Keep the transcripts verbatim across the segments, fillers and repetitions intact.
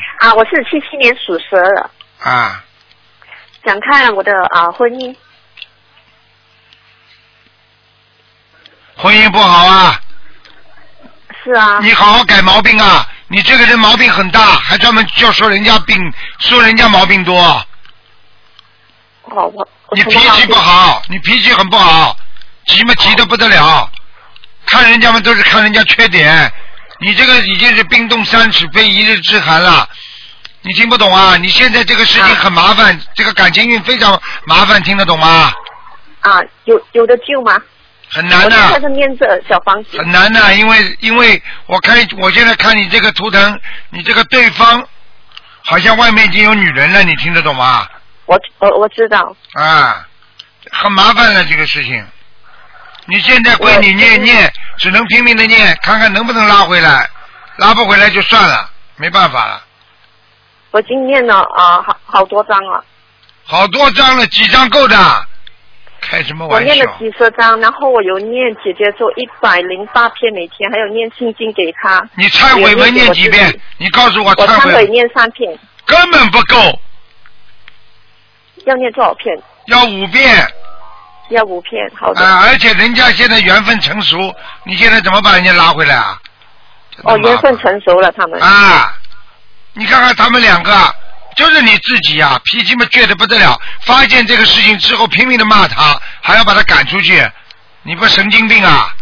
啊，我是七七年属蛇的。 啊。 想看我的啊婚姻。 婚姻不好啊。 是啊。 你好好改毛病啊！你这个人毛病很大，还专门就说人家病，说人家毛病多。 哦，我。 你脾气不好，你脾气很不好，急嘛急得不得了，看人家们都是看人家缺点，你这个已经是冰冻三尺非一日之寒了，你听不懂啊？你现在这个事情很麻烦，啊、这个感情运非常麻烦，听得懂吗？ 啊，有有的救吗？ 很难的。 我现在是念着小房子。 很难的，因为因为我看我现在看你这个图腾，你这个对方好像外面已经有女人了，你听得懂吗？ 我我我知道。 啊，很麻烦了这个事情。你现在归你念念，只能拼命的念，看看能不能拉回来，拉不回来就算了，没办法了。 我已经念了啊、呃，好好多张了。 好多张了，几张够的？开什么玩笑？ 我念了几十张，然后我有念姐姐咒一百零八篇每天，还有念心经给她。 你忏悔文念几遍？你告诉我忏悔。 我忏悔念三篇。 根本不够。 要念多少片？ 要五遍。 要五片，好的。 啊，而且人家现在缘分成熟，你现在怎么把人家拉回来啊？ 哦，缘分成熟了，他们。 啊，你看看他们两个，就是你自己呀、啊，脾气嘛倔得不得了。发现这个事情之后，拼命的骂他，还要把他赶出去，你不神经病啊？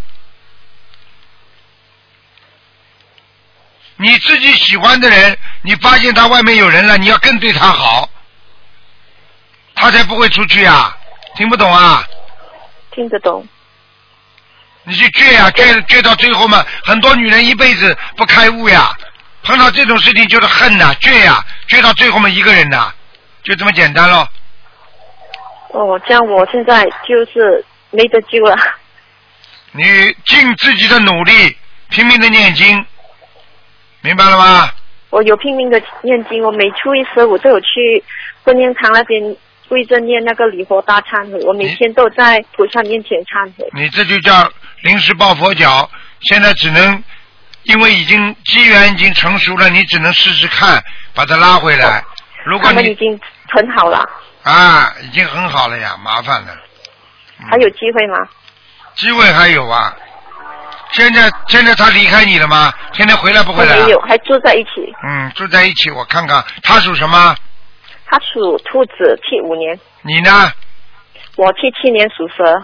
你自己喜欢的人，你发现他外面有人了，你要更对他好。他才不会出去啊！听不懂啊？ 听得懂。 你去倔呀、啊，倔倔到最后嘛，很多女人一辈子不开悟呀，碰到这种事情就是恨呐、啊，倔呀、啊，倔到最后嘛一个人呐、啊，就这么简单咯。 哦，这样我现在就是没得救了。 你尽自己的努力，拼命的念经，明白了吗？ 我有拼命的念经，我每初一十五都有去婚姻堂那边。跪着念那个礼佛大忏悔，我每天都在菩萨面前忏悔。 你这就叫临时抱佛脚，现在只能因为已经机缘已经成熟了，你只能试试看把它拉回来。如果你他们已经很好了啊，已经很好了呀，麻烦了。 嗯、还有机会吗？ 机会还有啊。现在现在他离开你了吗？现在回来不回来、啊？ 没有，还住在一起。 嗯，住在一起，我看看他属什么。 他属兔子，七五年。 你呢？ 我七七年属蛇。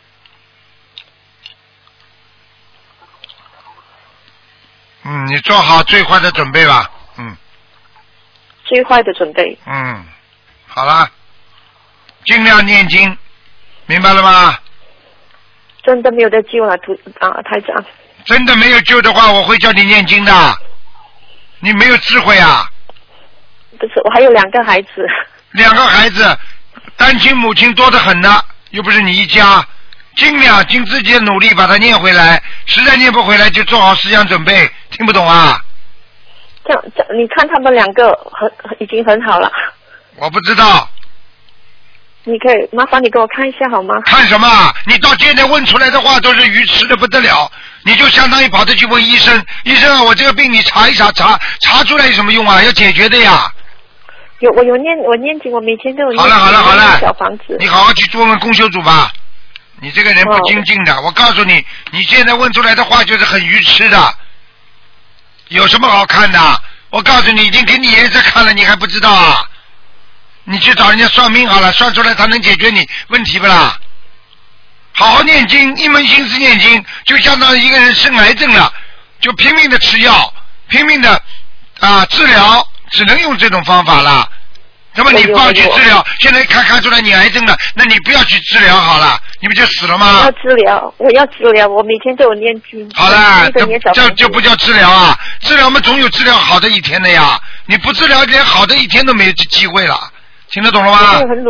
嗯，你做好最坏的准备吧。嗯。 最坏的准备。 嗯，好了，尽量念经，明白了吗？ 真的没有得救了，图啊，台长。 真的没有救的话，我会叫你念经的。你没有智慧啊。 不是，我还有两个孩子。 两个孩子，单亲母亲多得很呢，又不是你一家，尽量尽自己的努力把它念回来，实在念不回来就做好思想准备。听不懂啊？ 这样，这样你看他们两个很已经很好了。 我不知道。 你可以麻烦你给我看一下好吗？ 看什么？你到现在问出来的话都是愚痴的不得了，你就相当于跑着去问医生，医生啊，我这个病你查一查，查查出来有什么用啊？要解决的呀。 有，我有念，我念经，我每天都有念。 好了好了好了， 小房子。 你好好去问问公修组吧。你这个人不精进的，哦、我告诉你，你现在问出来的话就是很愚痴的，有什么好看的？我告诉你，已经给你颜色看了，你还不知道啊？你去找人家算命好了，算出来他能解决你问题不啦？好好念经，一门心思念经，就相当于一个人生癌症了，就拼命的吃药，拼命的啊治疗。只能用这种方法了。那么你放弃治疗，现在看看出来你癌症了，那你不要去治疗好了，你不就死了吗？ 我要治疗，我要治疗，我每天都有念经。 好了，这这就不叫治疗啊！治疗嘛，总有治疗好的一天的呀。你不治疗，连好的一天都没有机会了。听得懂了吗？